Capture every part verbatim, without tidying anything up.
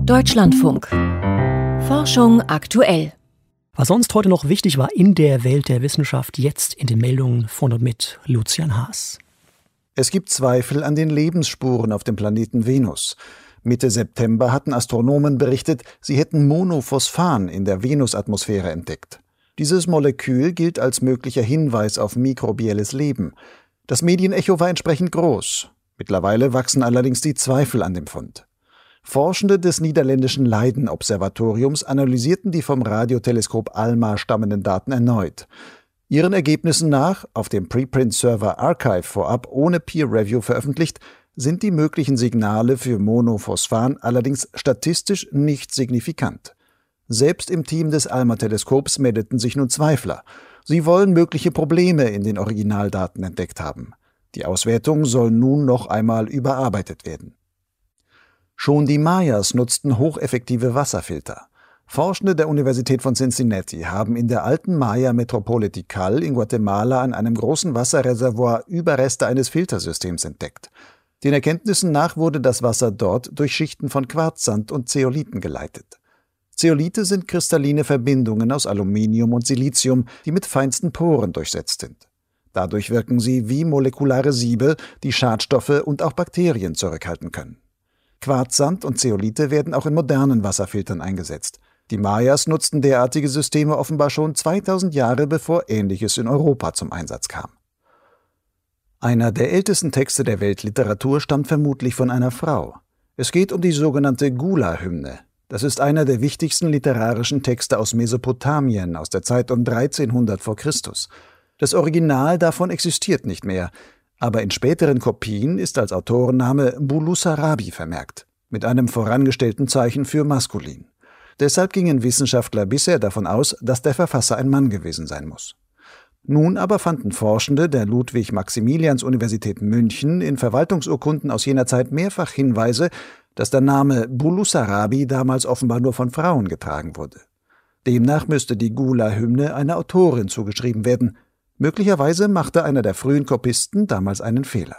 Deutschlandfunk. Forschung aktuell. Was sonst heute noch wichtig war in der Welt der Wissenschaft, jetzt in den Meldungen von und mit Lucian Haas. Es gibt Zweifel an den Lebensspuren auf dem Planeten Venus. Mitte September hatten Astronomen berichtet, sie hätten Monophosphan in der Venusatmosphäre entdeckt. Dieses Molekül gilt als möglicher Hinweis auf mikrobielles Leben. Das Medienecho war entsprechend groß. Mittlerweile wachsen allerdings die Zweifel an dem Fund. Forschende des niederländischen Leiden-Observatoriums analysierten die vom Radioteleskop ALMA stammenden Daten erneut. Ihren Ergebnissen nach, auf dem Preprint-Server Archive vorab ohne Peer-Review veröffentlicht, sind die möglichen Signale für Monophosphan allerdings statistisch nicht signifikant. Selbst im Team des ALMA-Teleskops meldeten sich nun Zweifler. Sie wollen mögliche Probleme in den Originaldaten entdeckt haben. Die Auswertung soll nun noch einmal überarbeitet werden. Schon die Mayas nutzten hocheffektive Wasserfilter. Forschende der Universität von Cincinnati haben in der alten Maya-Metropole Tikal in Guatemala an einem großen Wasserreservoir Überreste eines Filtersystems entdeckt. Den Erkenntnissen nach wurde das Wasser dort durch Schichten von Quarzsand und Zeolithen geleitet. Zeolithe sind kristalline Verbindungen aus Aluminium und Silizium, die mit feinsten Poren durchsetzt sind. Dadurch wirken sie wie molekulare Siebe, die Schadstoffe und auch Bakterien zurückhalten können. Quarzsand und Zeolithe werden auch in modernen Wasserfiltern eingesetzt. Die Mayas nutzten derartige Systeme offenbar schon zweitausend Jahre, bevor Ähnliches in Europa zum Einsatz kam. Einer der ältesten Texte der Weltliteratur stammt vermutlich von einer Frau. Es geht um die sogenannte Gula-Hymne. Das ist einer der wichtigsten literarischen Texte aus Mesopotamien aus der Zeit um dreizehnhundert vor Christus. Das Original davon existiert nicht mehr, aber in späteren Kopien ist als Autorenname Bulusarabi vermerkt, mit einem vorangestellten Zeichen für maskulin. Deshalb gingen Wissenschaftler bisher davon aus, dass der Verfasser ein Mann gewesen sein muss. Nun aber fanden Forschende der Ludwig-Maximilians-Universität München in Verwaltungsurkunden aus jener Zeit mehrfach Hinweise, dass der Name Bulusarabi damals offenbar nur von Frauen getragen wurde. Demnach müsste die Gula-Hymne einer Autorin zugeschrieben werden. Möglicherweise machte einer der frühen Kopisten damals einen Fehler.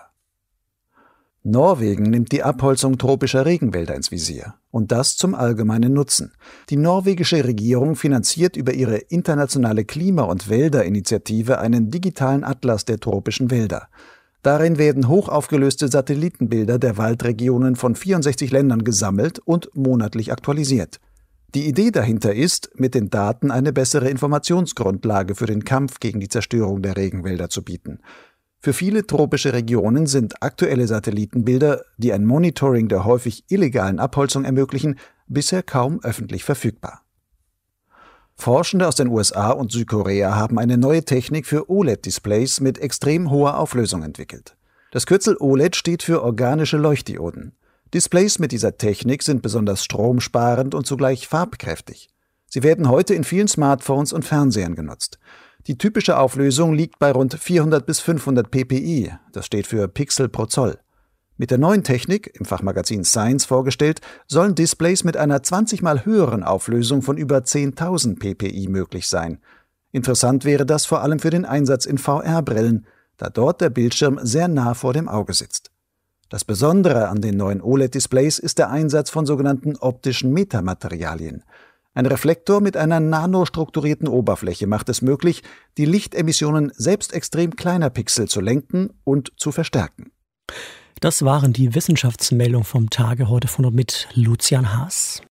Norwegen nimmt die Abholzung tropischer Regenwälder ins Visier. Und das zum allgemeinen Nutzen. Die norwegische Regierung finanziert über ihre internationale Klima- und Wälder-Initiative einen digitalen Atlas der tropischen Wälder. Darin werden hochaufgelöste Satellitenbilder der Waldregionen von vierundsechzig Ländern gesammelt und monatlich aktualisiert. Die Idee dahinter ist, mit den Daten eine bessere Informationsgrundlage für den Kampf gegen die Zerstörung der Regenwälder zu bieten. Für viele tropische Regionen sind aktuelle Satellitenbilder, die ein Monitoring der häufig illegalen Abholzung ermöglichen, bisher kaum öffentlich verfügbar. Forschende aus den U S A und Südkorea haben eine neue Technik für O L E D-Displays mit extrem hoher Auflösung entwickelt. Das Kürzel O L E D steht für organische Leuchtdioden. Displays mit dieser Technik sind besonders stromsparend und zugleich farbkräftig. Sie werden heute in vielen Smartphones und Fernsehern genutzt. Die typische Auflösung liegt bei rund vierhundert bis fünfhundert p p i, das steht für Pixel pro Zoll. Mit der neuen Technik, im Fachmagazin Science vorgestellt, sollen Displays mit einer zwanzig mal höheren Auflösung von über zehntausend p p i möglich sein. Interessant wäre das vor allem für den Einsatz in V R-Brillen, da dort der Bildschirm sehr nah vor dem Auge sitzt. Das Besondere an den neuen O L E D-Displays ist der Einsatz von sogenannten optischen Metamaterialien. Ein Reflektor mit einer nanostrukturierten Oberfläche macht es möglich, die Lichtemissionen selbst extrem kleiner Pixel zu lenken und zu verstärken. Das waren die Wissenschaftsmeldungen vom Tage heute von und mit Lucian Haas.